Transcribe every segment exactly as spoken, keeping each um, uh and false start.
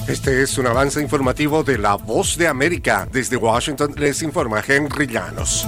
Este es un avance informativo de La Voz de América. Desde Washington les informa Henry Llanos.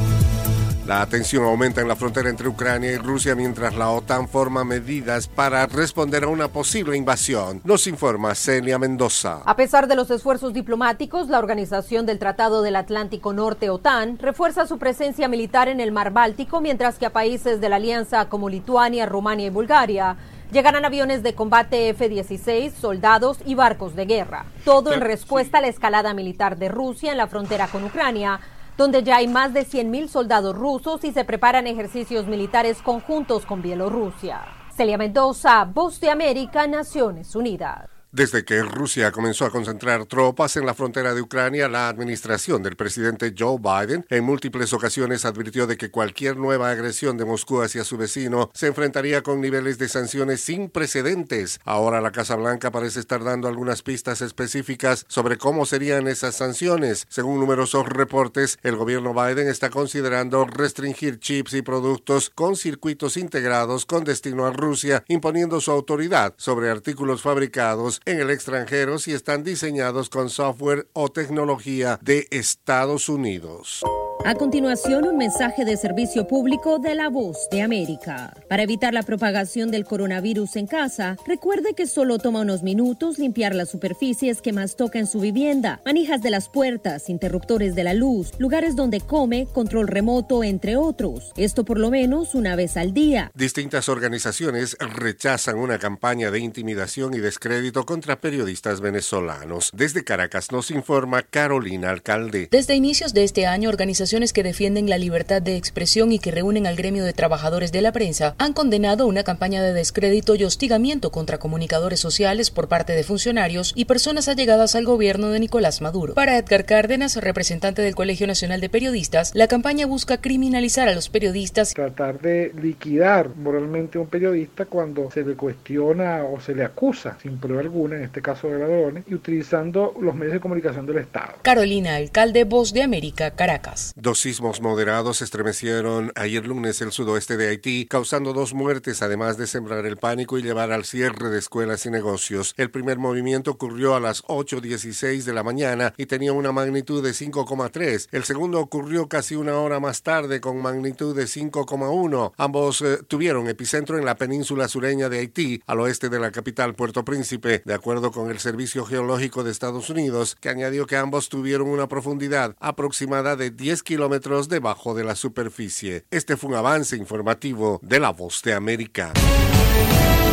La tensión aumenta en la frontera entre Ucrania y Rusia mientras la OTAN forma medidas para responder a una posible invasión. Nos informa Celia Mendoza. A pesar de los esfuerzos diplomáticos, la Organización del Tratado del Atlántico Norte, OTAN, refuerza su presencia militar en el Mar Báltico, mientras que a países de la alianza como Lituania, Rumania y Bulgaria llegarán aviones de combate F dieciséis, soldados y barcos de guerra. Todo en respuesta a la escalada militar de Rusia en la frontera con Ucrania, donde ya hay más de cien mil soldados rusos y se preparan ejercicios militares conjuntos con Bielorrusia. Celia Mendoza, Voz de América, Naciones Unidas. Desde que Rusia comenzó a concentrar tropas en la frontera de Ucrania, la administración del presidente Joe Biden en múltiples ocasiones advirtió de que cualquier nueva agresión de Moscú hacia su vecino se enfrentaría con niveles de sanciones sin precedentes. Ahora la Casa Blanca parece estar dando algunas pistas específicas sobre cómo serían esas sanciones. Según numerosos reportes, el gobierno Biden está considerando restringir chips y productos con circuitos integrados con destino a Rusia, imponiendo su autoridad sobre artículos fabricados en el extranjero si están diseñados con software o tecnología de Estados Unidos. A continuación, un mensaje de servicio público de La Voz de América. Para evitar la propagación del coronavirus en casa, recuerde que solo toma unos minutos limpiar las superficies que más toca en su vivienda, manijas de las puertas, interruptores de la luz, lugares donde come, control remoto, entre otros. Esto por lo menos una vez al día. Distintas organizaciones rechazan una campaña de intimidación y descrédito contra periodistas venezolanos. Desde Caracas nos informa Carolina Alcalde. Desde inicios de este año, organizaciones que defienden la libertad de expresión y que reúnen al gremio de trabajadores de la prensa han condenado una campaña de descrédito y hostigamiento contra comunicadores sociales por parte de funcionarios y personas allegadas al gobierno de Nicolás Maduro. Para Edgar Cárdenas, representante del Colegio Nacional de Periodistas, la campaña busca criminalizar a los periodistas. Tratar de liquidar moralmente a un periodista cuando se le cuestiona o se le acusa sin prueba alguna, en este caso de ladrones, y utilizando los medios de comunicación del Estado. Carolina Alcalde, Voz de América, Caracas. Dos sismos moderados estremecieron ayer lunes el sudoeste de Haití, causando dos muertes, además de sembrar el pánico y llevar al cierre de escuelas y negocios. El primer movimiento ocurrió a las ocho dieciséis de la mañana y tenía una magnitud de cinco coma tres. El segundo ocurrió casi una hora más tarde con magnitud de cinco coma uno. Ambos eh, tuvieron epicentro en la península sureña de Haití, al oeste de la capital Puerto Príncipe, de acuerdo con el Servicio Geológico de Estados Unidos, que añadió que ambos tuvieron una profundidad aproximada de diez kilómetros debajo de la superficie. Este fue un avance informativo de La Voz de América.